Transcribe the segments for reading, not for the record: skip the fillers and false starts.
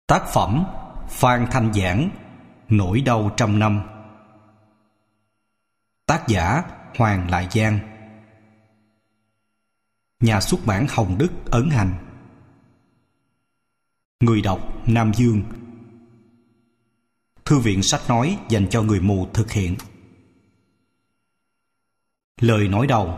Tác phẩm Phan Thanh Giảng, Nỗi đau trăm năm. Tác giả Hoàng Lại Giang. Nhà xuất bản Hồng Đức ấn hành. Người đọc Nam Dương. Thư viện sách nói dành cho người mù thực hiện. Lời nói đầu.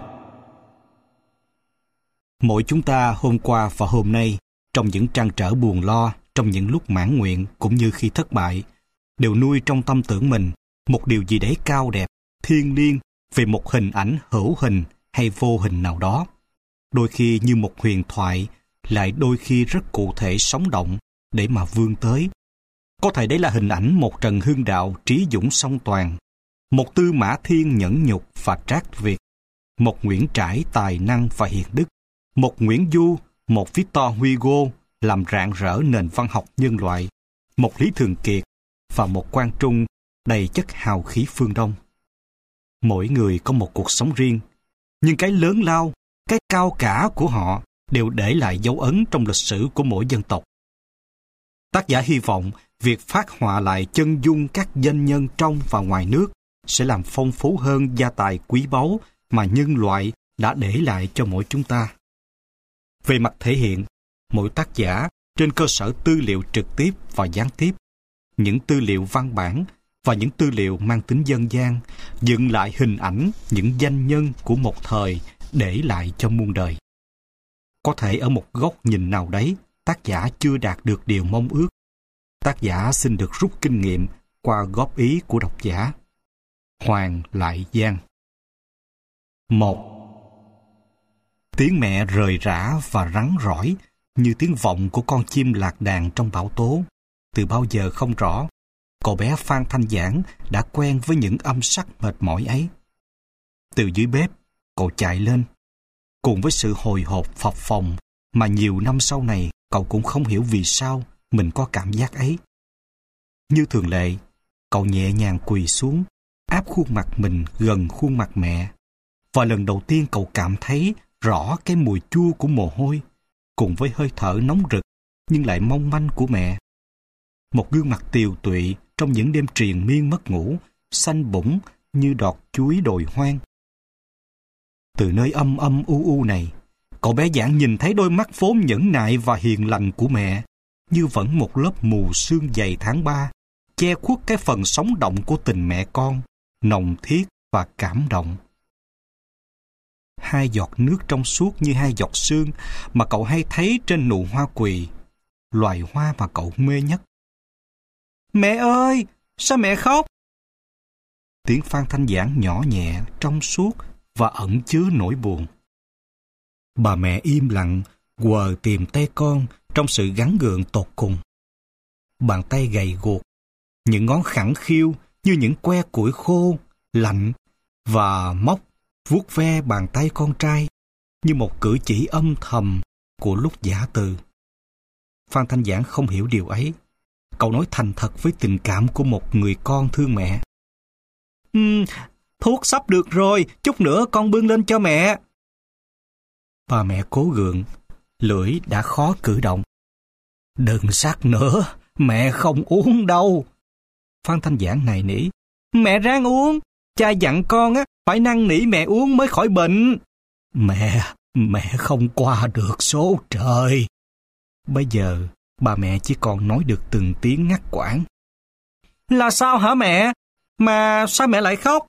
Mỗi chúng ta hôm qua và hôm nay, trong những trăn trở buồn lo, trong những lúc mãn nguyện cũng như khi thất bại, đều nuôi trong tâm tưởng mình một điều gì đấy cao đẹp, thiêng liêng về một hình ảnh hữu hình hay vô hình nào đó. Đôi khi như một huyền thoại, lại đôi khi rất cụ thể sống động để mà vươn tới. Có thể đấy là hình ảnh một Trần Hưng Đạo trí dũng song toàn, một Tư Mã Thiên nhẫn nhục và trác Việt, một Nguyễn Trãi tài năng và hiền đức, một Nguyễn Du, một Victor Hugo làm rạng rỡ nền văn học nhân loại, một Lý Thường Kiệt và một Quang Trung đầy chất hào khí phương Đông. Mỗi người có một cuộc sống riêng, nhưng cái lớn lao, cái cao cả của họ đều để lại dấu ấn trong lịch sử của mỗi dân tộc. Tác giả hy vọng việc phát họa lại chân dung các danh nhân trong và ngoài nước sẽ làm phong phú hơn gia tài quý báu mà nhân loại đã để lại cho mỗi chúng ta. Về mặt thể hiện, mỗi tác giả trên cơ sở tư liệu trực tiếp và gián tiếp, những tư liệu văn bản và những tư liệu mang tính dân gian, dựng lại hình ảnh những danh nhân của một thời để lại cho muôn đời. Có thể ở một góc nhìn nào đấy, tác giả chưa đạt được điều mong ước. Tác giả xin được rút kinh nghiệm qua góp ý của độc giả. Hoàng Lại Giang. 1. Tiếng mẹ rời rã và rắn rỏi như tiếng vọng của con chim lạc đàn trong bão tố. Từ bao giờ không rõ, cậu bé Phan Thanh Giảng đã quen với những âm sắc mệt mỏi ấy. Từ dưới bếp, cậu chạy lên. Cùng với sự hồi hộp phập phồng mà nhiều năm sau này cậu cũng không hiểu vì sao mình có cảm giác ấy. Như thường lệ, cậu nhẹ nhàng quỳ xuống, áp khuôn mặt mình gần khuôn mặt mẹ. Và lần đầu tiên cậu cảm thấy rõ cái mùi chua của mồ hôi, cùng với hơi thở nóng rực nhưng lại mong manh của mẹ. Một gương mặt tiều tụy trong những đêm triền miên mất ngủ, xanh bủng như đọt chuối đồi hoang. Từ nơi âm âm u u này, cậu bé Giảng nhìn thấy đôi mắt vốn nhẫn nại và hiền lành của mẹ, như vẫn một lớp mù sương dày tháng 3, che khuất cái phần sống động của tình mẹ con, nồng thiết và cảm động. Hai giọt nước trong suốt như hai giọt sương mà cậu hay thấy trên nụ hoa quỳ, loài hoa mà cậu mê nhất. Mẹ ơi, sao mẹ khóc? Tiếng Phan Thanh Giảng nhỏ nhẹ, trong suốt và ẩn chứa nỗi buồn. Bà mẹ im lặng, quờ tìm tay con trong sự gắng gượng tột cùng. Bàn tay gầy guộc, những ngón khẳng khiu như những que củi khô, lạnh và móc vuốt ve bàn tay con trai như một cử chỉ âm thầm của lúc giã từ. Phan Thanh Giảng không hiểu điều ấy. Cậu nói thành thật với tình cảm của một người con thương mẹ. Thuốc sắp được rồi, chút nữa con bưng lên cho mẹ. Bà mẹ cố gượng, lưỡi đã khó cử động. Đừng sắc nữa, mẹ không uống đâu. Phan Thanh Giảng nài nỉ. Mẹ ráng uống, cha dặn con phải năn nỉ mẹ uống mới khỏi bệnh. Mẹ không qua được số trời. Bây giờ, bà mẹ chỉ còn nói được từng tiếng ngắt quãng. Là sao hả mẹ? Mà sao mẹ lại khóc?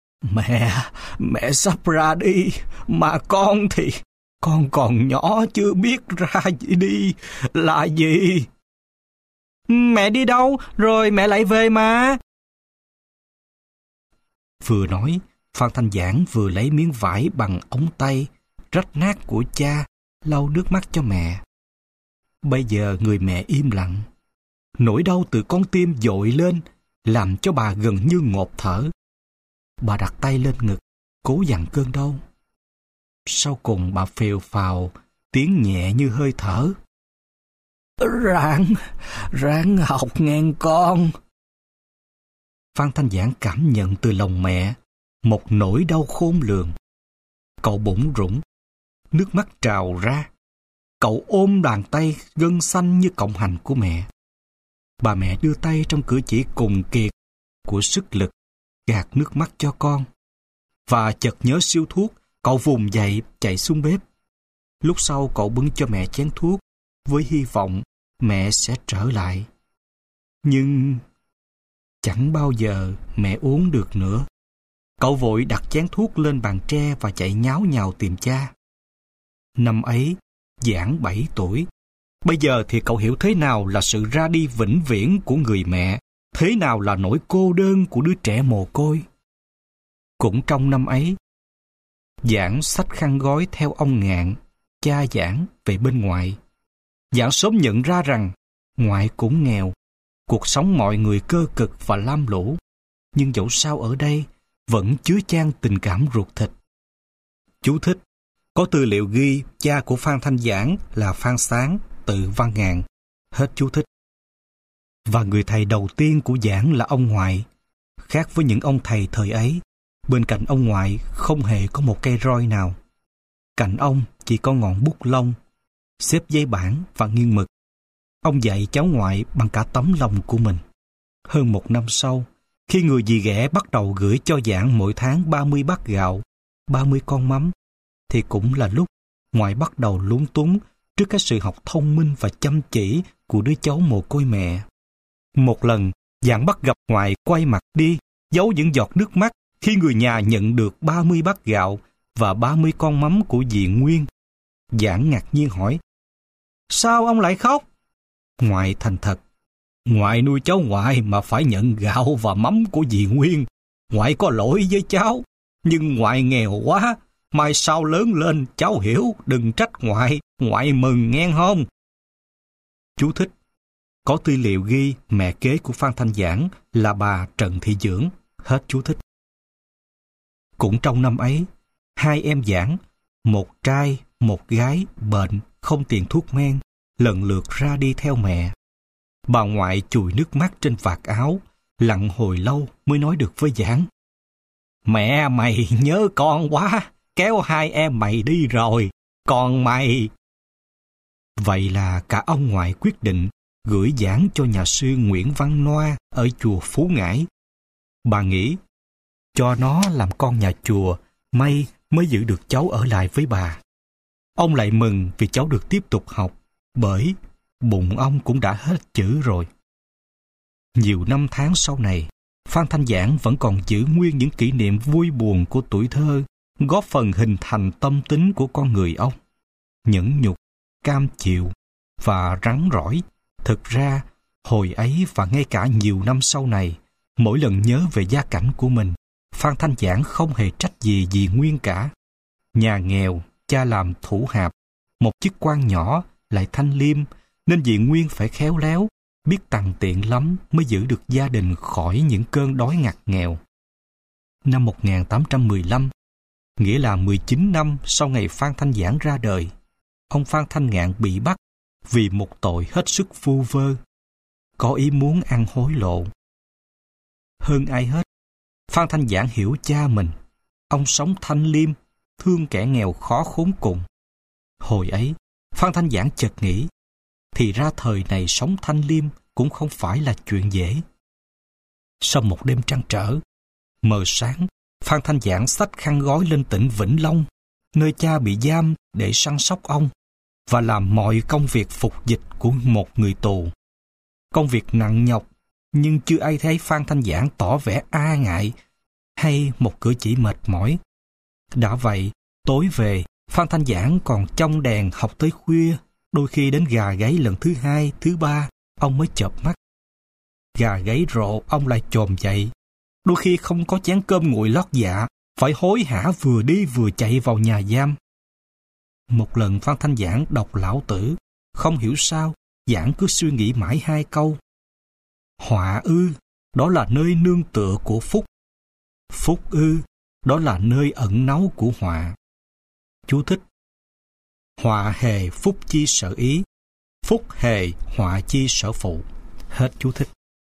Mẹ sắp ra đi, mà con thì con còn nhỏ chưa biết ra gì đi là gì. Mẹ đi đâu rồi mẹ lại về mà? Vừa nói, Phan Thanh Giảng vừa lấy miếng vải bằng ống tay rách nát của cha lau nước mắt cho mẹ. Bây giờ người mẹ im lặng. Nỗi đau từ con tim dội lên, làm cho bà gần như ngộp thở. Bà đặt tay lên ngực, cố dằn cơn đau. Sau cùng bà phèo phào, tiếng nhẹ như hơi thở. Ráng học ngang con. Phan Thanh Giảng cảm nhận từ lòng mẹ một nỗi đau khôn lường. Cậu bủn rủn, nước mắt trào ra. Cậu ôm bàn tay gân xanh như cọng hành của mẹ. Bà mẹ đưa tay trong cử chỉ cùng kiệt của sức lực gạt nước mắt cho con. Và chợt nhớ siêu thuốc, cậu vùng dậy chạy xuống bếp. Lúc sau cậu bưng cho mẹ chén thuốc với hy vọng mẹ sẽ trở lại. Nhưng chẳng bao giờ mẹ uống được nữa. Cậu vội đặt chén thuốc lên bàn tre và chạy nháo nhào tìm cha. Năm ấy, Giảng 7 tuổi. Bây giờ thì cậu hiểu thế nào là sự ra đi vĩnh viễn của người mẹ, thế nào là nỗi cô đơn của đứa trẻ mồ côi. Cũng trong năm ấy, Giảng xách khăn gói theo ông Ngạn, cha Giảng, về bên ngoại. Giảng sớm nhận ra rằng ngoại cũng nghèo, cuộc sống mọi người cơ cực và lam lũ, nhưng dẫu sao ở đây vẫn chứa chan tình cảm ruột thịt. Chú thích: có tư liệu ghi cha của Phan Thanh Giảng là Phan Sáng, tự Văn Ngạn. Hết chú thích. Và người thầy đầu tiên của Giảng là ông ngoại. Khác với những ông thầy thời ấy, bên cạnh ông ngoại không hề có một cây roi nào. Cạnh ông chỉ có ngọn bút lông, xếp giấy bản và nghiêng mực. Ông dạy cháu ngoại bằng cả tấm lòng của mình. Hơn một năm sau, khi người dì ghẻ bắt đầu gửi cho Giảng mỗi tháng 30 bát gạo, 30 con mắm, thì cũng là lúc ngoại bắt đầu lúng túng trước cái sự học thông minh và chăm chỉ của đứa cháu mồ côi mẹ. Một lần, Giảng bắt gặp ngoại quay mặt đi, giấu những giọt nước mắt khi người nhà nhận được 30 bát gạo và 30 con mắm của dì Nguyên. Giảng ngạc nhiên hỏi: sao ông lại khóc? Ngoại thành thật: ngoại nuôi cháu ngoại mà phải nhận gạo và mắm của dì Nguyên. Ngoại có lỗi với cháu, nhưng ngoại nghèo quá. Mai sau lớn lên cháu hiểu, đừng trách ngoại, ngoại mừng nghe không? Chú thích: có tư liệu ghi mẹ kế của Phan Thanh Giảng là bà Trần Thị Dưỡng. Hết chú thích. Cũng trong năm ấy, hai em Giảng, một trai, một gái bệnh, không tiền thuốc men, lần lượt ra đi theo mẹ. Bà ngoại chùi nước mắt trên vạt áo, lặng hồi lâu mới nói được với Giảng: mẹ mày nhớ con quá, kéo hai em mày đi rồi, còn mày... Vậy là cả ông ngoại quyết định gửi Giảng cho nhà sư Nguyễn Văn Noa ở chùa Phú Ngãi. Bà nghĩ, cho nó làm con nhà chùa, may mới giữ được cháu ở lại với bà. Ông lại mừng vì cháu được tiếp tục học, bởi bụng ông cũng đã hết chữ rồi. Nhiều năm tháng sau này, Phan Thanh Giảng vẫn còn giữ nguyên những kỷ niệm vui buồn của tuổi thơ, góp phần hình thành tâm tính của con người ông. Nhẫn nhục, cam chịu và rắn rỏi. Thực ra, hồi ấy và ngay cả nhiều năm sau này, mỗi lần nhớ về gia cảnh của mình, Phan Thanh Giảng không hề trách gì dì Nguyên cả. Nhà nghèo, cha làm thủ hạp, một chức quan nhỏ lại thanh liêm, nên dì Nguyên phải khéo léo, biết tằn tiện lắm mới giữ được gia đình khỏi những cơn đói ngặt nghèo. Năm 1815, nghĩa là 19 năm sau ngày Phan Thanh Giảng ra đời, ông Phan Thanh Ngạn bị bắt vì một tội hết sức vu vơ, có ý muốn ăn hối lộ. Hơn ai hết, Phan Thanh Giảng hiểu cha mình. Ông sống thanh liêm, thương kẻ nghèo khó khốn cùng. Hồi ấy, Phan Thanh Giảng chợt nghĩ, thì ra thời này sống thanh liêm cũng không phải là chuyện dễ. Sau một đêm trăn trở, mờ sáng, Phan Thanh Giảng xách khăn gói lên tỉnh Vĩnh Long, nơi cha bị giam để săn sóc ông, và làm mọi công việc phục dịch của một người tù. Công việc nặng nhọc, nhưng chưa ai thấy Phan Thanh Giảng tỏ vẻ a ngại hay một cử chỉ mệt mỏi. Đã vậy, tối về, Phan Thanh Giảng còn trong đèn học tới khuya, đôi khi đến gà gáy lần thứ hai, thứ ba, ông mới chợp mắt. Gà gáy rộ, ông lại chồm dậy. Đôi khi không có chén cơm nguội lót dạ, phải hối hả vừa đi vừa chạy vào nhà giam. Một lần Phan Thanh Giảng đọc Lão Tử, không hiểu sao, Giảng cứ suy nghĩ mãi hai câu. Họa ư, đó là nơi nương tựa của phúc. Phúc ư, đó là nơi ẩn náu của họa. Chú thích: họa hề phúc chi sở ý, phúc hề họa chi sở phụ. Hết chú thích.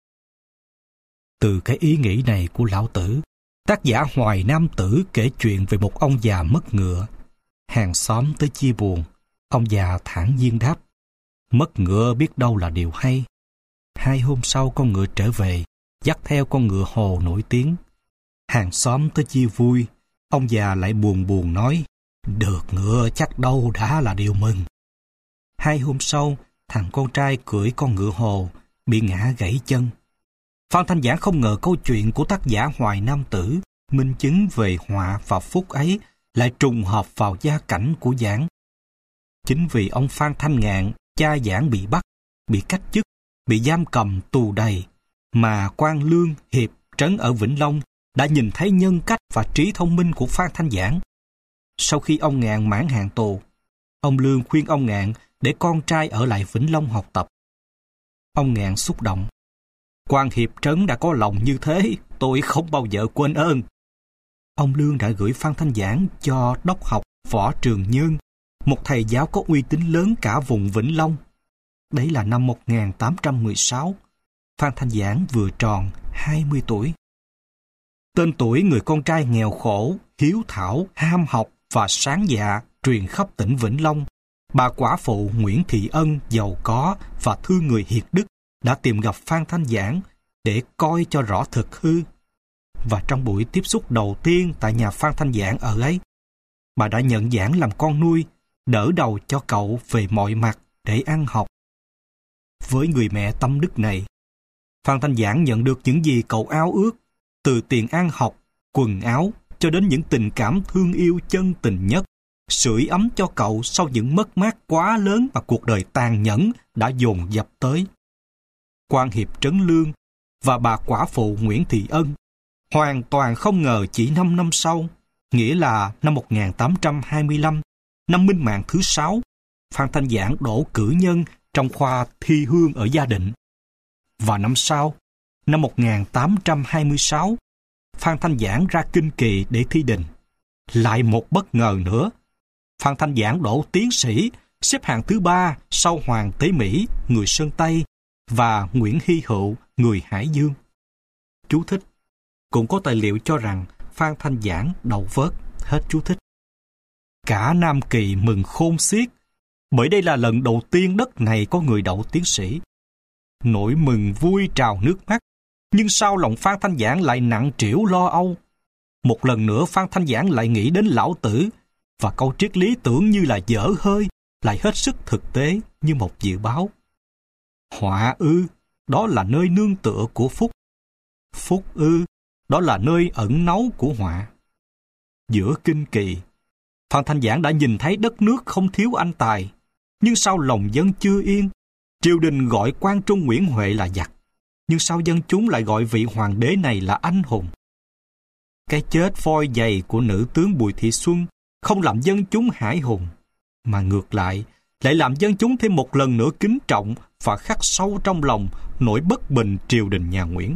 Từ cái ý nghĩ này của Lão Tử, tác giả Hoài Nam Tử kể chuyện về một ông già mất ngựa. Hàng xóm tới chia buồn, ông già thản nhiên đáp: mất ngựa biết đâu là điều hay. 2 hôm sau con ngựa trở về, dắt theo con ngựa hồ nổi tiếng. Hàng xóm tới chia vui, ông già lại buồn buồn nói, được ngựa chắc đâu đã là điều mừng. 2 hôm sau, thằng con trai cưỡi con ngựa hồ, bị ngã gãy chân. Phan Thanh Giảng không ngờ câu chuyện của tác giả Hoài Nam Tử, minh chứng về họa và phúc ấy, lại trùng hợp vào gia cảnh của Giảng. Chính vì ông Phan Thanh Ngạn, cha Giảng bị bắt, bị cách chức, bị giam cầm tù đầy, mà quan Lương Hiệp trấn ở Vĩnh Long đã nhìn thấy nhân cách và trí thông minh của Phan Thanh Giảng. Sau khi ông Ngạn mãn hạn tù, ông Lương khuyên ông Ngạn để con trai ở lại Vĩnh Long học tập. Ông Ngạn xúc động. Quan Hiệp trấn đã có lòng như thế, tôi không bao giờ quên ơn. Ông Lương đã gửi Phan Thanh Giảng cho đốc học Võ Trường Nhơn, một thầy giáo có uy tín lớn cả vùng Vĩnh Long. Đấy là năm 1816, Phan Thanh Giảng vừa tròn 20 tuổi. Tên tuổi người con trai nghèo khổ, hiếu thảo, ham học và sáng dạ truyền khắp tỉnh Vĩnh Long. Bà quả phụ Nguyễn Thị Ân giàu có và thương người hiệp đức đã tìm gặp Phan Thanh Giảng để coi cho rõ thực hư. Và trong buổi tiếp xúc đầu tiên tại nhà Phan Thanh Giảng ở ấy, bà đã nhận Giảng làm con nuôi, đỡ đầu cho cậu về mọi mặt để ăn học. Với người mẹ tâm đức này, Phan Thanh Giảng nhận được những gì cậu ao ước, từ tiền ăn học, quần áo cho đến những tình cảm thương yêu chân tình nhất, sưởi ấm cho cậu sau những mất mát quá lớn mà cuộc đời tàn nhẫn đã dồn dập tới. Quan Hiệp Trấn Lương và bà quả phụ Nguyễn Thị Ân hoàn toàn không ngờ chỉ 5 năm sau, nghĩa là năm 1825, năm minh mạng thứ 6, Phan Thanh Giảng đỗ cử nhân trong khoa thi hương ở Gia Định. Và năm sau, năm 1826, Phan Thanh Giảng ra Kinh Kỳ để thi đình. Lại một bất ngờ nữa, Phan Thanh Giảng đỗ tiến sĩ, xếp hạng thứ 3 sau Hoàng Tế Mỹ, người Sơn Tây, và Nguyễn Hy Hựu, người Hải Dương. Chú thích. Cũng có tài liệu cho rằng Phan Thanh Giảng đậu vớt. Hết chú thích. Cả Nam Kỳ mừng khôn xiết, bởi đây là lần đầu tiên đất này có người đậu tiến sĩ. Nỗi mừng vui trào nước mắt, nhưng sau lòng Phan Thanh Giảng lại nặng trĩu lo âu. Một lần nữa Phan Thanh Giảng lại nghĩ đến Lão Tử, và câu triết lý tưởng như là dở hơi, lại hết sức thực tế như một dự báo. Họa ư, đó là nơi nương tựa của phúc. Phúc ư, đó là nơi ẩn náu của họa. Giữa Kinh Kỳ, Phan Thanh Giảng đã nhìn thấy đất nước không thiếu anh tài, nhưng sao lòng dân chưa yên? Triều đình gọi Quang Trung Nguyễn Huệ là giặc, nhưng sao dân chúng lại gọi vị hoàng đế này là anh hùng? Cái chết voi dày của nữ tướng Bùi Thị Xuân không làm dân chúng hãi hùng, mà ngược lại làm dân chúng thêm một lần nữa kính trọng và khắc sâu trong lòng nỗi bất bình triều đình nhà Nguyễn.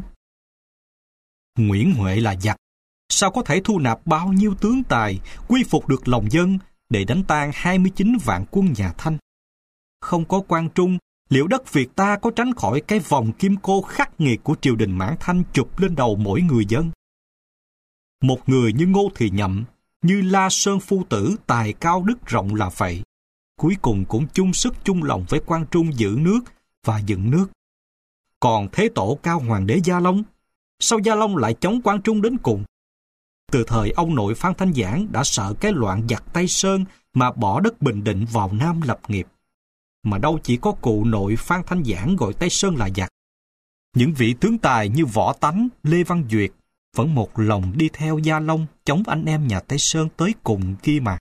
Nguyễn Huệ là giặc, sao có thể thu nạp bao nhiêu tướng tài, quy phục được lòng dân để đánh tan 29 vạn quân nhà Thanh? Không có Quang Trung, liệu đất Việt ta có tránh khỏi cái vòng kim cô khắc nghiệt của triều đình Mãn Thanh chụp lên đầu mỗi người dân? Một người như Ngô Thì Nhậm, như La Sơn Phu Tử tài cao đức rộng là vậy, cuối cùng cũng chung sức chung lòng với Quang Trung giữ nước và dựng nước. Còn thế tổ Cao Hoàng đế Gia Long, sao Gia Long lại chống Quang Trung đến cùng? Từ thời ông nội Phan Thanh Giảng đã sợ cái loạn giặc Tây Sơn mà bỏ đất Bình Định vào Nam lập nghiệp. Mà đâu chỉ có cụ nội Phan Thanh Giảng gọi Tây Sơn là giặc. Những vị tướng tài như Võ Tánh, Lê Văn Duyệt vẫn một lòng đi theo Gia Long chống anh em nhà Tây Sơn tới cùng kia mà.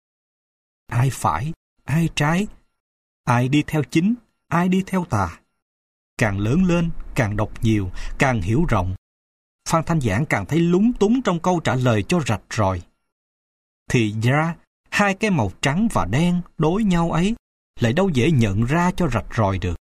Ai phải, ai trái, ai đi theo chính, ai đi theo tà. Càng lớn lên, càng đọc nhiều, càng hiểu rộng, Phan Thanh Giảng càng thấy lúng túng trong câu trả lời cho rạch ròi. Thì ra, hai cái màu trắng và đen đối nhau ấy lại đâu dễ nhận ra cho rạch ròi được.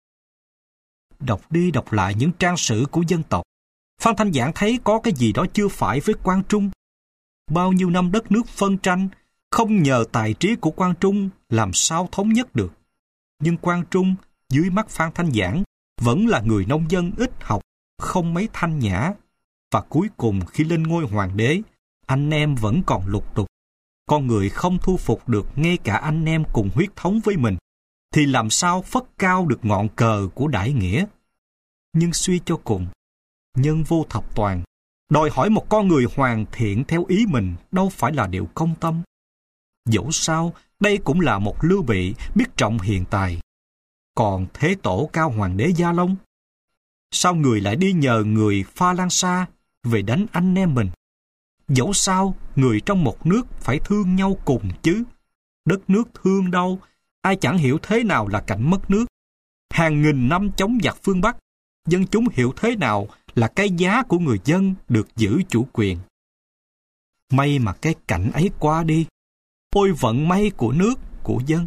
Đọc đi đọc lại những trang sử của dân tộc, Phan Thanh Giảng thấy có cái gì đó chưa phải với Quang Trung. Bao nhiêu năm đất nước phân tranh, không nhờ tài trí của Quang Trung làm sao thống nhất được. Nhưng Quang Trung, dưới mắt Phan Thanh Giảng, vẫn là người nông dân ít học, không mấy thanh nhã. Và cuối cùng khi lên ngôi hoàng đế, anh em vẫn còn lục tục. Con người không thu phục được ngay cả anh em cùng huyết thống với mình, thì làm sao phất cao được ngọn cờ của đại nghĩa? Nhưng suy cho cùng, nhân vô thập toàn, đòi hỏi một con người hoàn thiện theo ý mình đâu phải là điều công tâm. Dẫu sao, đây cũng là một Lưu Bị biết trọng hiền tài. Còn Thế Tổ Cao Hoàng đế Gia Long, sao người lại đi nhờ người Pha Lang Sa về đánh anh em mình? Dẫu sao, người trong một nước phải thương nhau cùng chứ. Đất nước thương đâu, ai chẳng hiểu thế nào là cảnh mất nước. Hàng nghìn năm chống giặc phương Bắc, dân chúng hiểu thế nào là cái giá của người dân được giữ chủ quyền. May mà cái cảnh ấy qua đi. Ôi vận may của nước, của dân.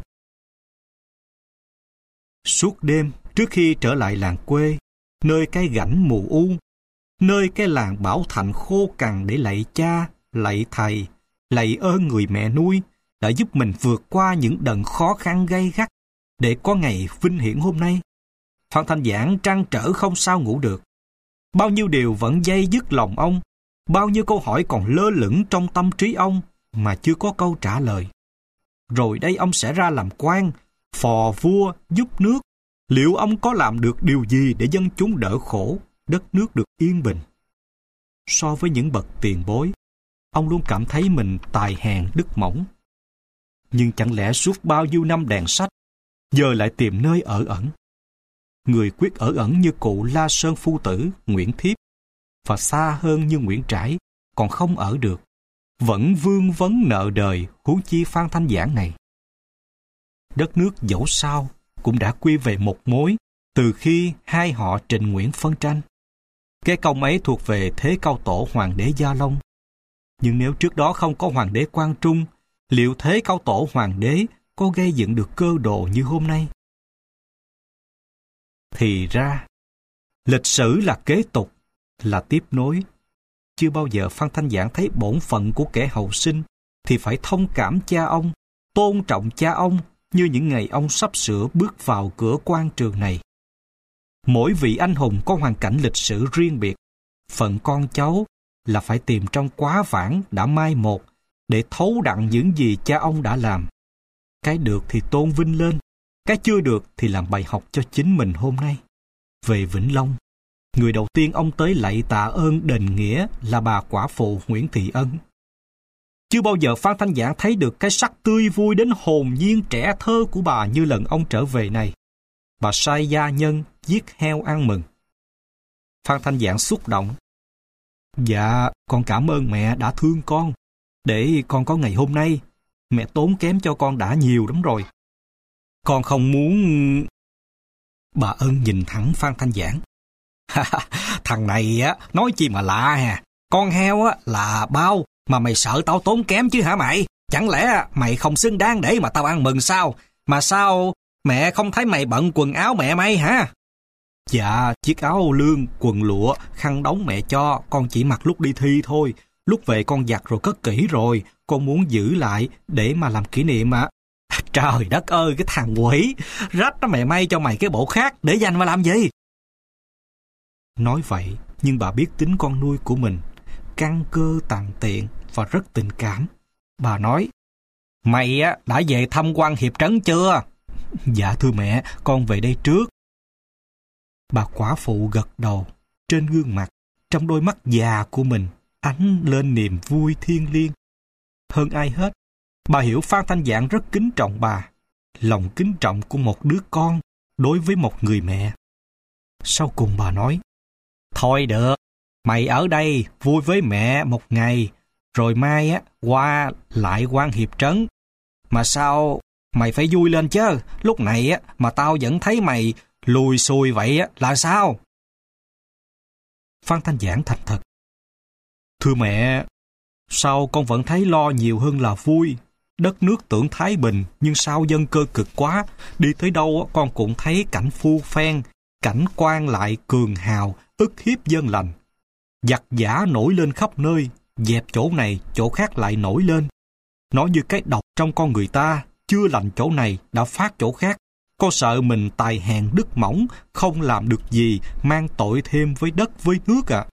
Suốt đêm trước khi trở lại làng quê, nơi cái gảnh mù u, nơi cái làng Bảo Thạnh khô cằn để lạy cha, lạy thầy, lạy ơn người mẹ nuôi đã giúp mình vượt qua những đợt khó khăn gay gắt để có ngày vinh hiển hôm nay. Phan Thanh Giảng trăn trở không sao ngủ được. Bao nhiêu điều vẫn day dứt lòng ông, bao nhiêu câu hỏi còn lơ lửng trong tâm trí ông mà chưa có câu trả lời. Rồi đây ông sẽ ra làm quan, phò vua, giúp nước. Liệu ông có làm được điều gì để dân chúng đỡ khổ, đất nước được yên bình? So với những bậc tiền bối, ông luôn cảm thấy mình tài hèn đức mỏng. Nhưng chẳng lẽ suốt bao nhiêu năm đèn sách, giờ lại tìm nơi ở ẩn? Người quyết ở ẩn như cụ La Sơn Phu Tử, Nguyễn Thiếp, và xa hơn như Nguyễn Trãi, còn không ở được, vẫn vương vấn nợ đời, huống chi Phan Thanh Giảng này. Đất nước dẫu sao cũng đã quy về một mối từ khi hai họ Trịnh Nguyễn phân tranh. Cái công ấy thuộc về thế cao tổ Hoàng đế Gia Long. Nhưng nếu trước đó không có Hoàng đế Quang Trung, liệu thế cao tổ Hoàng đế có gây dựng được cơ đồ như hôm nay? Thì ra, lịch sử là kế tục, là tiếp nối. Chưa bao giờ Phan Thanh Giảng thấy bổn phận của kẻ hậu sinh thì phải thông cảm cha ông, tôn trọng cha ông như những ngày ông sắp sửa bước vào cửa quan trường này. Mỗi vị anh hùng có hoàn cảnh lịch sử riêng biệt. Phận con cháu là phải tìm trong quá vãng đã mai một để thấu đặng những gì cha ông đã làm. Cái được thì tôn vinh lên, cái chưa được thì làm bài học cho chính mình hôm nay. Về Vĩnh Long, người đầu tiên ông tới lạy tạ ơn đền nghĩa là bà quả phụ Nguyễn Thị Ân. Chưa bao giờ Phan Thanh Giảng thấy được cái sắc tươi vui đến hồn nhiên trẻ thơ của bà như lần ông trở về này. Bà sai gia nhân giết heo ăn mừng. Phan Thanh Giảng xúc động. Dạ, con cảm ơn mẹ đã thương con. Để con có ngày hôm nay, mẹ tốn kém cho con đã nhiều lắm rồi. Con không muốn... Bà Ân nhìn thẳng Phan Thanh Giảng. Thằng này á, nói chi mà lạ hà. Con heo á là bao mà mày sợ tao tốn kém chứ hả mày? Chẳng lẽ mày không xứng đáng để mà tao ăn mừng sao? Mà sao mẹ không thấy mày bận quần áo mẹ may hả? Dạ, chiếc áo lương, quần lụa, khăn đóng mẹ cho, con chỉ mặc lúc đi thi thôi. Lúc về con giặt rồi cất kỹ rồi, con muốn giữ lại để mà làm kỷ niệm ạ. Trời đất ơi, cái thằng quỷ, rách nó mẹ may cho mày cái bộ khác để dành mà làm gì? Nói vậy, nhưng bà biết tính con nuôi của mình, căn cơ tàn tiện và rất tình cảm. Bà nói, mày á đã về thăm quan Hiệp Trấn chưa? Dạ thưa mẹ, con về đây trước. Bà quả phụ gật đầu, trên gương mặt, trong đôi mắt già của mình, ánh lên niềm vui thiêng liêng. Hơn ai hết, bà hiểu Phan Thanh Giảng rất kính trọng bà, lòng kính trọng của một đứa con đối với một người mẹ. Sau cùng bà nói, thôi được, mày ở đây vui với mẹ một ngày, rồi mai á qua lại quan Hiệp Trấn. Mà sao mày phải vui lên chứ, lúc này á mà tao vẫn thấy mày lùi xùi vậy á là sao? Phan Thanh Giảng thành thật. Thưa mẹ, sao con vẫn thấy lo nhiều hơn là vui? Đất nước tưởng thái bình, nhưng sao dân cơ cực quá, đi tới đâu con cũng thấy cảnh phu phen, cảnh quan lại cường hào, ức hiếp dân lành. Giặc giả nổi lên khắp nơi, dẹp chỗ này, chỗ khác lại nổi lên. Nó như cái độc trong con người ta, chưa lành chỗ này, đã phát chỗ khác. Con sợ mình tài hèn đức mỏng, không làm được gì, mang tội thêm với đất với nước ạ.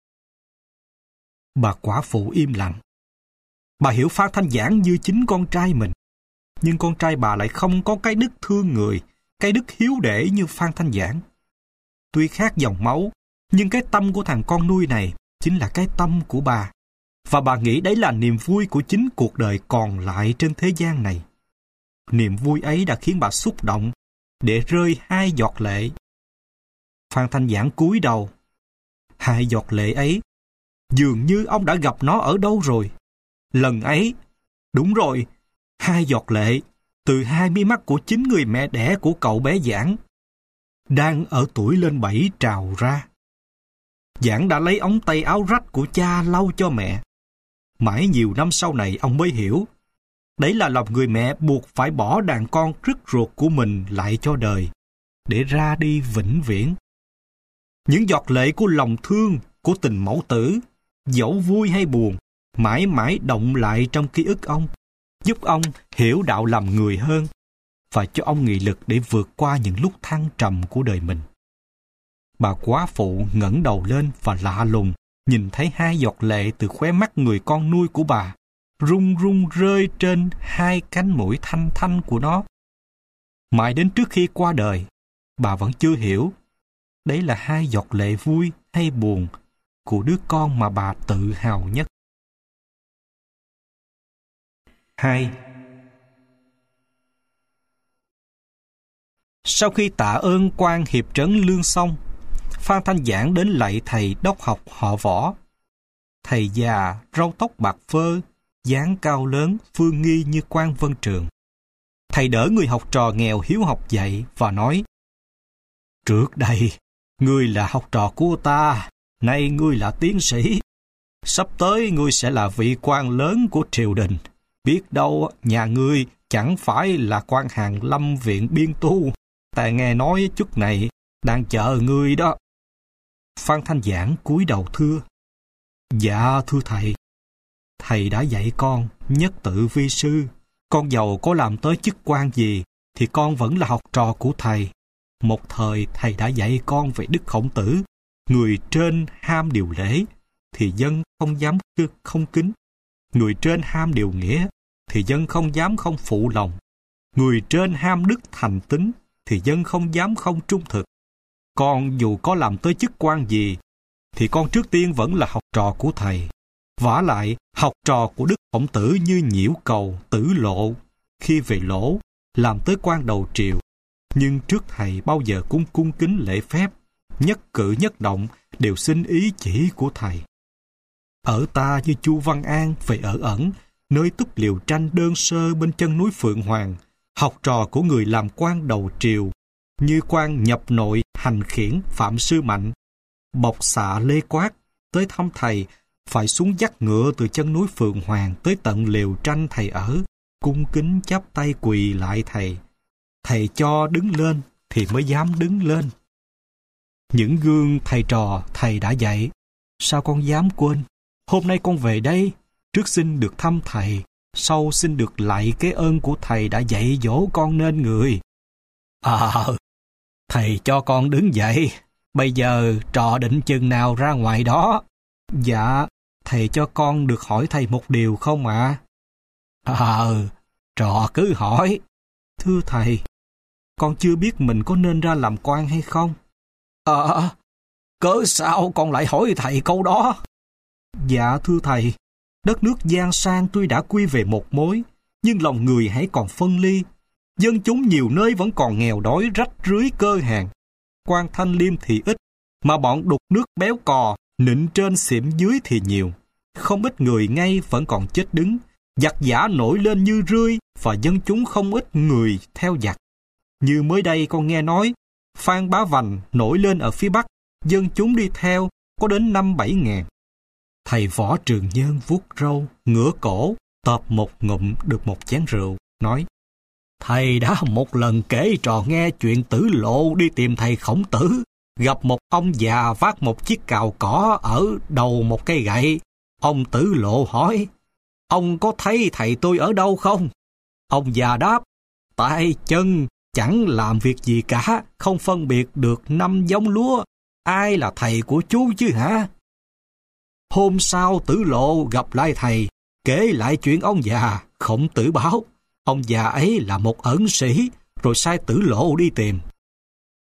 Bà quả phụ im lặng. Bà hiểu Phan Thanh Giảng như chính con trai mình. Nhưng con trai bà lại không có cái đức thương người, cái đức hiếu để như Phan Thanh Giảng. tuy khác dòng máu, nhưng cái tâm của thằng con nuôi này chính là cái tâm của bà. Và bà nghĩ đấy là niềm vui của chính cuộc đời còn lại trên thế gian này. Niềm vui ấy đã khiến bà xúc động để rơi 2 giọt lệ. Phan Thanh Giảng cúi đầu. 2 giọt lệ ấy, dường như ông đã gặp nó ở đâu rồi. Lần ấy, đúng rồi, 2 giọt lệ từ 2 mí mắt của chính người mẹ đẻ của cậu bé Giảng, đang ở tuổi lên 7 trào ra. Giảng đã lấy ống tay áo rách của cha lau cho mẹ. Mãi nhiều năm sau này ông mới hiểu, đấy là lòng người mẹ buộc phải bỏ đàn con rứt ruột của mình lại cho đời, để ra đi vĩnh viễn. Những giọt lệ của lòng thương, của tình mẫu tử, dẫu vui hay buồn, mãi mãi động lại trong ký ức ông, giúp ông hiểu đạo làm người hơn, và cho ông nghị lực để vượt qua những lúc thăng trầm của đời mình. Bà quá phụ ngẩng đầu lên và lạ lùng nhìn thấy 2 giọt lệ từ khóe mắt người con nuôi của bà, rung rung rơi trên 2 cánh mũi thanh thanh của nó. Mãi đến trước khi qua đời, bà vẫn chưa hiểu đấy là 2 giọt lệ vui hay buồn của đứa con mà bà tự hào nhất. 2. Sau khi tạ ơn quan hiệp trấn Lương xong, Phan Thanh Giảng đến lạy thầy đốc học họ Võ. Thầy già, râu tóc bạc phơ, dáng cao lớn, phương nghi như quan Vân Trường. Thầy đỡ người học trò nghèo hiếu học dạy và nói: Trước đây, ngươi là học trò của ta, nay ngươi là tiến sĩ. Sắp tới ngươi sẽ là vị quan lớn của triều đình. Biết đâu nhà ngươi chẳng phải là quan hàng lâm viện biên tu. Ta nghe nói chút này đang chờ ngươi đó. Phan Thanh Giảng cúi đầu thưa: Dạ thưa thầy. Thầy đã dạy con nhất tự vi sư. Con giàu có làm tới chức quan gì thì con vẫn là học trò của thầy. Một thời thầy đã dạy con về Đức Khổng Tử: người trên ham điều lễ thì dân không dám không kính. Người trên ham điều nghĩa thì dân không dám không phụ lòng. Người trên ham đức thành tín thì dân không dám không trung thực. Con dù có làm tới chức quan gì thì con trước tiên vẫn là học trò của thầy. Vả lại, học trò của Đức Khổng Tử như Nhiễu Cầu, Tử Lộ, khi về Lỗ, làm tới quan đầu triều, nhưng trước thầy bao giờ cũng cung kính lễ phép, nhất cử nhất động đều xin ý chỉ của thầy. Ở ta như Chu Văn An về ở ẩn, nơi túp liều tranh đơn sơ bên chân núi Phượng Hoàng, học trò của người làm quan đầu triều, như quan nhập nội hành khiển Phạm Sư Mạnh, bộc xạ Lê Quát, tới thăm thầy, phải xuống dắt ngựa từ chân núi Phượng Hoàng tới tận liều tranh thầy ở, cung kính chắp tay quỳ lại thầy. Thầy cho đứng lên thì mới dám đứng lên. Những gương thầy trò thầy đã dạy, sao con dám quên? Hôm nay con về đây, trước xin được thăm thầy, sau xin được lạy cái ơn của thầy đã dạy dỗ con nên người. Thầy cho con đứng dậy, bây giờ trò định chừng nào ra ngoài đó? Dạ, thầy cho con được hỏi thầy một điều không ạ? Trò cứ hỏi. Thưa thầy, con chưa biết mình có nên ra làm quan hay không. Cớ sao con lại hỏi thầy câu đó? Dạ thưa thầy, đất nước Giang Sang tuy đã quy về một mối, nhưng lòng người hãy còn phân ly. Dân chúng nhiều nơi vẫn còn nghèo đói rách rưới cơ hàn. Quan thanh liêm thì ít, mà bọn đục nước béo cò, nịnh trên xỉm dưới thì nhiều. Không ít người ngay vẫn còn chết đứng, giặc giả nổi lên như rươi, và dân chúng không ít người theo giặc. Như mới đây con nghe nói, Phan Bá Vành nổi lên ở phía Bắc, dân chúng đi theo có đến 5-7 ngàn. Thầy Võ Trường Nhân vuốt râu, ngửa cổ, tợp một ngụm được một chén rượu, nói: Thầy đã một lần kể trò nghe chuyện Tử Lộ đi tìm thầy Khổng Tử, gặp một ông già vác một chiếc cào cỏ ở đầu một cây gậy. Ông Tử Lộ hỏi: Ông có thấy thầy tôi ở đâu không? Ông già đáp: Tay chân chẳng làm việc gì cả, không phân biệt được 5 giống lúa. Ai là thầy của chú chứ hả? Hôm sau Tử Lộ gặp lại thầy, kể lại chuyện ông già. Khổng Tử báo ông già ấy là một ẩn sĩ, rồi sai Tử Lộ đi tìm.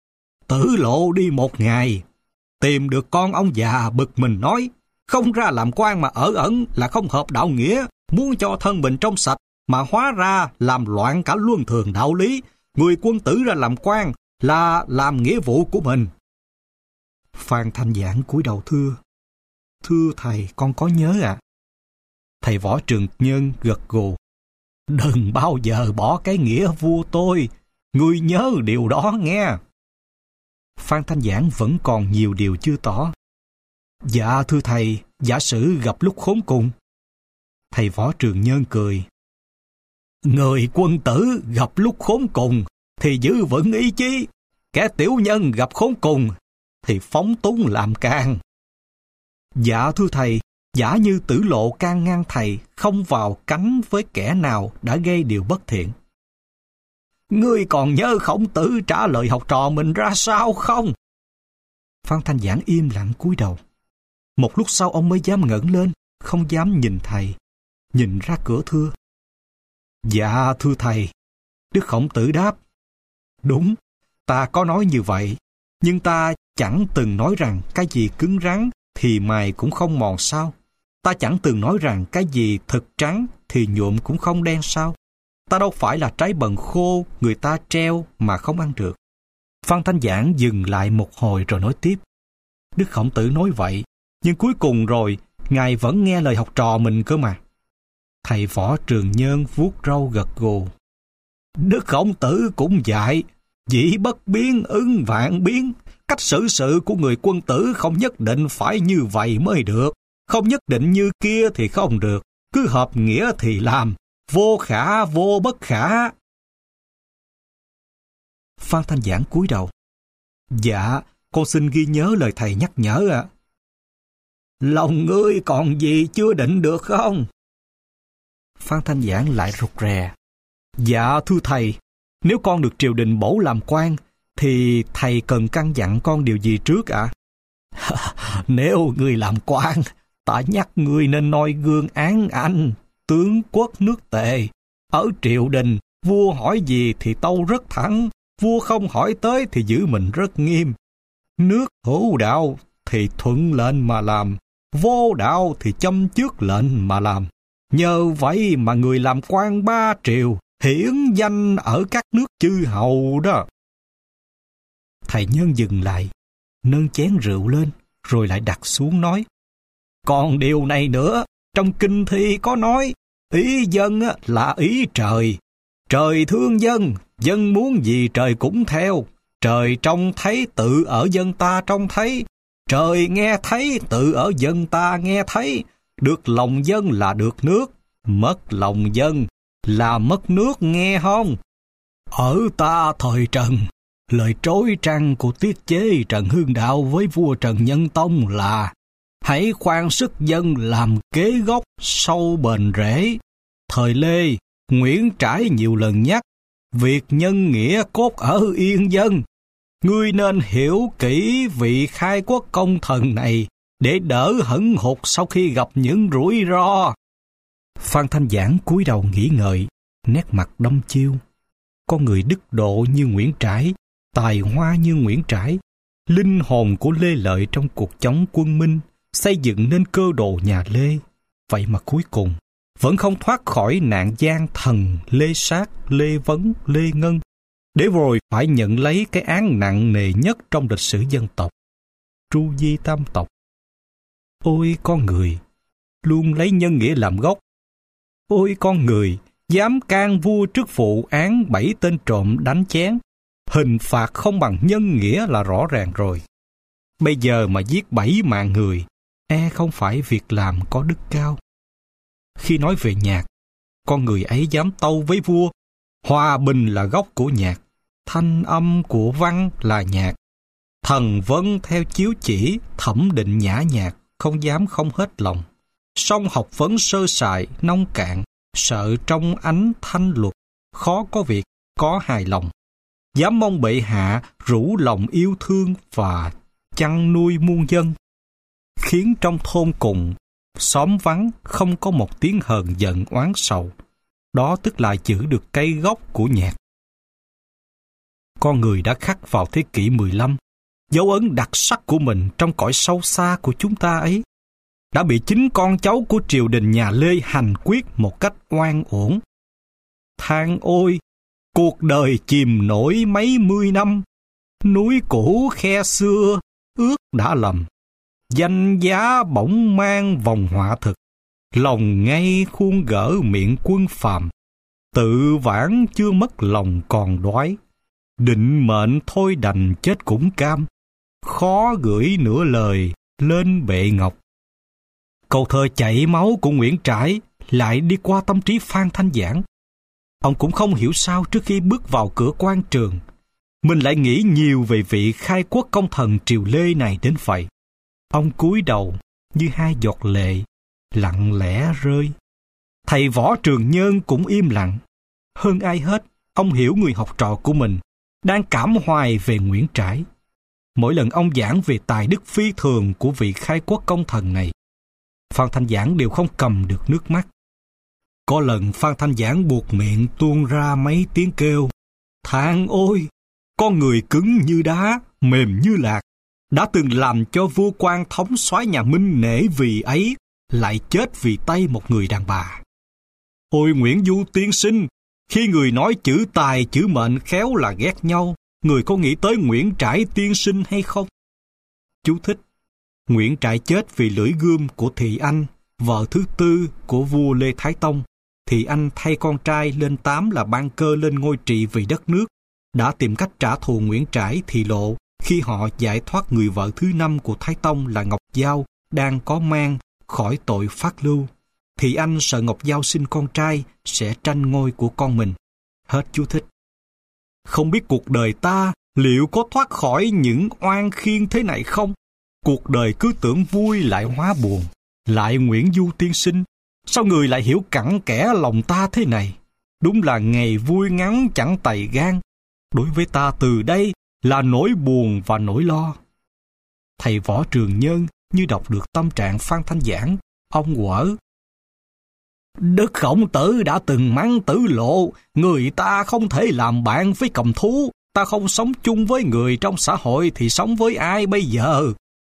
Tử lộ đi một ngày, tìm được con ông già bực mình nói, không ra làm quan mà ở ẩn là không hợp đạo nghĩa, muốn cho thân mình trong sạch mà hóa ra làm loạn cả luân thường đạo lý. Người quân tử ra làm quan là làm nghĩa vụ của mình. Phan Thanh Giảng cúi đầu thưa thầy, con có nhớ ạ. Thầy Võ Trường Nhân gật gù. Đừng bao giờ bỏ cái nghĩa vua tôi, ngươi nhớ điều đó nghe. Phan Thanh Giảng vẫn còn nhiều điều chưa tỏ. Dạ thưa thầy, giả sử gặp lúc khốn cùng. Thầy Võ Trường Nhân cười. Người quân tử gặp lúc khốn cùng thì giữ vững ý chí, kẻ tiểu nhân gặp khốn cùng thì phóng túng làm can. Dạ thưa thầy, giả như Tử Lộ can ngăn thầy không vào cánh với kẻ nào đã gây điều bất thiện. Ngươi còn nhớ Khổng Tử trả lời học trò mình ra sao không? Phan Thanh Giảng im lặng cúi đầu. Một lúc sau ông mới dám ngẩng lên, không dám nhìn thầy, nhìn ra cửa thưa. Dạ thưa thầy. Đức Khổng Tử đáp. Đúng, ta có nói như vậy, nhưng ta chẳng từng nói rằng cái gì cứng rắn thì mài cũng không mòn sao. Ta chẳng từng nói rằng cái gì thực trắng thì nhuộm cũng không đen sao. Ta đâu phải là trái bần khô người ta treo mà không ăn được. Phan Thanh Giảng dừng lại một hồi rồi nói tiếp. Đức Khổng Tử nói vậy, nhưng cuối cùng rồi, Ngài vẫn nghe lời học trò mình cơ mà. Thầy Võ Trường Nhân vuốt râu gật gù. Đức Khổng Tử cũng dạy, dĩ bất biến ứng vạn biến. Cách xử sự của người quân tử không nhất định phải như vậy mới được. Không nhất định như kia thì không được. Cứ hợp nghĩa thì làm. Vô khả vô bất khả. Phan Thanh Giảng cúi đầu. Dạ, con xin ghi nhớ lời thầy nhắc nhở ạ. Lòng ngươi còn gì chưa định được không? Phan Thanh Giảng lại rụt rè. Dạ thưa thầy, nếu con được triều đình bổ làm quan, thì thầy cần căn dặn con điều gì trước ạ? Nếu ngươi làm quan, ta nhắc ngươi nên noi gương Án Anh, tướng quốc nước Tề. Ở triều đình, vua hỏi gì thì tâu rất thẳng, vua không hỏi tới thì giữ mình rất nghiêm. Nước hữu đạo thì thuận lệnh mà làm, vô đạo thì châm trước lệnh mà làm. Nhờ vậy mà người làm quan ba triều hiển danh ở các nước chư hầu đó. Thầy Nhân dừng lại, nâng chén rượu lên, rồi lại đặt xuống nói. Còn điều này nữa, trong kinh thi có nói, ý dân là ý trời. Trời thương dân, dân muốn gì trời cũng theo. Trời trông thấy tự ở dân ta trông thấy. Trời nghe thấy tự ở dân ta nghe thấy. Được lòng dân là được nước, mất lòng dân là mất nước, nghe không? Ở ta thời Trần, lời trối trăng của tiết chế Trần Hưng Đạo với vua Trần Nhân Tông là hãy khoan sức dân làm kế gốc sâu bền rễ. Thời Lê, Nguyễn Trãi nhiều lần nhắc, việc nhân nghĩa cốt ở yên dân. Ngươi nên hiểu kỹ vị khai quốc công thần này để đỡ hẫn hụt sau khi gặp những rủi ro. Phan Thanh Giảng cúi đầu nghĩ ngợi, nét mặt đăm chiêu. Con người đức độ như Nguyễn Trãi, tài hoa như Nguyễn Trãi, linh hồn của Lê Lợi trong cuộc chống quân Minh, xây dựng nên cơ đồ nhà Lê. Vậy mà cuối cùng vẫn không thoát khỏi nạn gian thần Lê Sát, Lê Vấn, Lê Ngân, để rồi phải nhận lấy cái án nặng nề nhất trong lịch sử dân tộc, tru di tam tộc. Ôi con người, luôn lấy nhân nghĩa làm gốc. Ôi con người, dám can vua trước vụ án 7 tên trộm đánh chén. Hình phạt không bằng nhân nghĩa là rõ ràng rồi. Bây giờ mà giết 7 mạng người, không phải việc làm có đức cao. Khi nói về nhạc, con người ấy dám tâu với vua, hòa bình là gốc của nhạc, thanh âm của văn là nhạc. Thần vân theo chiếu chỉ, thẩm định nhã nhạc, không dám không hết lòng. Song học vấn sơ sài, nông cạn, sợ trong ánh thanh luật, khó có việc, có hài lòng. Dám mong bệ hạ rủ lòng yêu thương và chăn nuôi muôn dân, khiến trong thôn cùng, xóm vắng không có một tiếng hờn giận oán sầu. Đó tức là giữ được cây gốc của nhạc. con người đã khắc vào thế kỷ 15, dấu ấn đặc sắc của mình trong cõi sâu xa của chúng ta ấy, đã bị chính con cháu của triều đình nhà Lê hành quyết một cách oan uổng. Than ôi, cuộc đời chìm nổi mấy mươi năm, núi cũ khe xưa, ước đã lầm, danh giá bỗng mang vòng họa thực, lòng ngay khuôn gỡ miệng quân phàm, tự vãn chưa mất lòng còn đói, định mệnh thôi đành chết cũng cam, khó gửi nửa lời lên bệ ngọc. Câu thơ chảy máu của Nguyễn Trãi lại đi qua tâm trí Phan Thanh Giảng. Ông cũng không hiểu sao trước khi bước vào cửa quan trường, mình lại nghĩ nhiều về vị khai quốc công thần triều Lê này đến vậy. Ông cúi đầu như hai giọt lệ, lặng lẽ rơi. Thầy Võ Trường Nhân cũng im lặng. Hơn ai hết, ông hiểu người học trò của mình đang cảm hoài về Nguyễn Trãi. Mỗi lần ông giảng về tài đức phi thường của vị khai quốc công thần này, Phan Thanh Giảng đều không cầm được nước mắt. Có lần Phan Thanh Giảng buột miệng tuôn ra mấy tiếng kêu: than ôi, con người cứng như đá, mềm như lạc, đã từng làm cho vua quan thống soái nhà Minh nể vì ấy, lại chết vì tay một người đàn bà. Ôi Nguyễn Du tiên sinh, khi người nói chữ tài chữ mệnh khéo là ghét nhau, người có nghĩ tới Nguyễn Trãi tiên sinh hay không? Chú thích: Nguyễn Trãi chết vì lưỡi gươm của Thị Anh, vợ thứ tư của vua Lê Thái Tông. Thị Anh thay con trai lên Tám là Ban Cơ lên ngôi trị vì đất nước, đã tìm cách trả thù Nguyễn Trãi Thị Lộ khi họ giải thoát người vợ thứ năm của Thái Tông là Ngọc Giao đang có mang khỏi tội phát lưu. Thị Anh sợ Ngọc Giao sinh con trai sẽ tranh ngôi của con mình. Hết chú thích. Không biết cuộc đời ta liệu có thoát khỏi những oan khiên thế này không? Cuộc đời cứ tưởng vui lại hóa buồn. Lại Nguyễn Du tiên sinh, sao người lại hiểu cặn kẽ lòng ta thế này? Đúng là ngày vui ngắn chẳng tày gan. Đối với ta từ đây là nỗi buồn và nỗi lo. Thầy Võ Trường Nhân như đọc được tâm trạng Phan Thanh Giảng, ông quở: Đức Khổng Tử đã từng mắng Tử Lộ, người ta không thể làm bạn với cầm thú, ta không sống chung với người trong xã hội thì sống với ai bây giờ?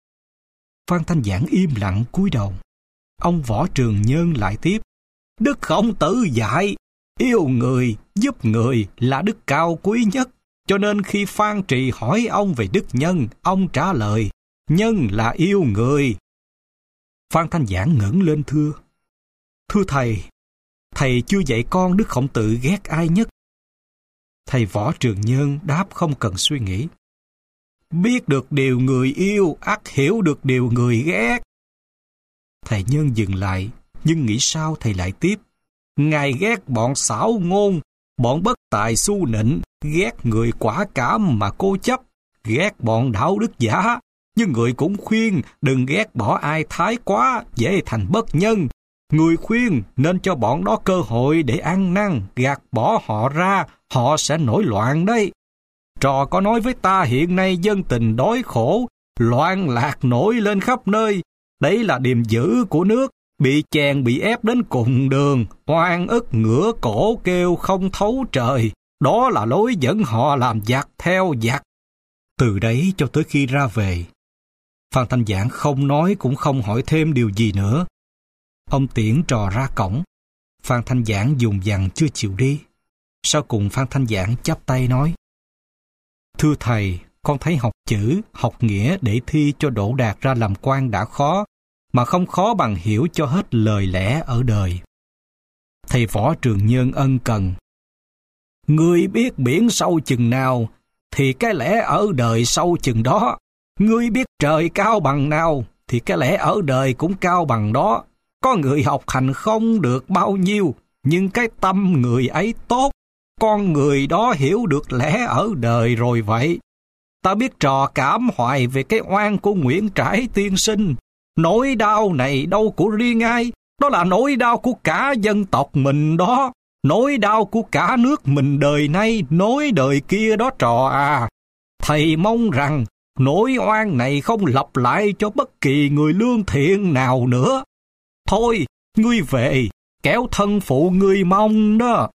Phan Thanh Giảng im lặng cúi đầu. Ông Võ Trường Nhân lại tiếp: Đức Khổng Tử dạy, yêu người, giúp người là đức cao quý nhất. Cho nên khi Phan Trì hỏi ông về đức nhân, ông trả lời: nhân là yêu người. Phan Thanh Giảng ngẩng lên thưa: Thưa thầy, thầy chưa dạy con Đức Khổng Tử ghét ai nhất? Thầy Võ Trường Nhân đáp không cần suy nghĩ: Biết được điều người yêu, ắt hiểu được điều người ghét. Thầy Nhân dừng lại, nhưng nghĩ sao thầy lại tiếp: Ngài ghét bọn xảo ngôn, bọn bất tài su nịnh, ghét người quả cảm mà cố chấp, ghét bọn đạo đức giả. Nhưng người cũng khuyên đừng ghét bỏ ai thái quá, dễ thành bất nhân. Người khuyên nên cho bọn đó cơ hội để ăn năn, gạt bỏ họ ra, họ sẽ nổi loạn đấy. Trò có nói với ta hiện nay dân tình đói khổ, loạn lạc nổi lên khắp nơi. Đấy là điềm dữ của nước, bị chèn bị ép đến cùng đường, oan ức ngửa cổ kêu không thấu trời. Đó là lối dẫn họ làm giặc theo giặc. Từ đấy cho tới khi ra về, Phan Thanh Giảng không nói cũng không hỏi thêm điều gì nữa. Ông tiễn trò ra cổng. Phan Thanh Giảng dùng dằng chưa chịu đi. Sau cùng Phan Thanh Giảng chắp tay nói: Thưa thầy, con thấy học chữ, học nghĩa để thi cho đỗ đạt ra làm quan đã khó, mà không khó bằng hiểu cho hết lời lẽ ở đời. Thầy Võ Trường Nhân ân cần: Ngươi biết biển sâu chừng nào, thì cái lẽ ở đời sâu chừng đó. Ngươi biết trời cao bằng nào, thì cái lẽ ở đời cũng cao bằng đó. Có người học hành không được bao nhiêu, nhưng cái tâm người ấy tốt, con người đó hiểu được lẽ ở đời rồi vậy. Ta biết trò cảm hoài về cái oan của Nguyễn Trãi tiên sinh. Nỗi đau này đâu của riêng ai, đó là nỗi đau của cả dân tộc mình đó. Nỗi đau của cả nước mình đời nay, nối đời kia đó trò à. Thầy mong rằng nỗi oan này không lặp lại cho bất kỳ người lương thiện nào nữa. Thôi, ngươi về, kéo thân phụ ngươi mong đó.